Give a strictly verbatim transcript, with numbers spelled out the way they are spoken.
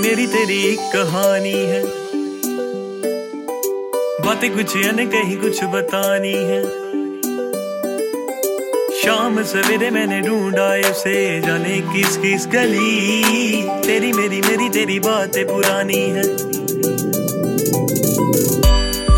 मेरी तेरी एक कहानी है, बातें कुछ अनकही कुछ बतानी है। शाम सवेरे मैंने ढूंढा उसे, जाने किस किस गली। तेरी मेरी मेरी तेरी बातें पुरानी है।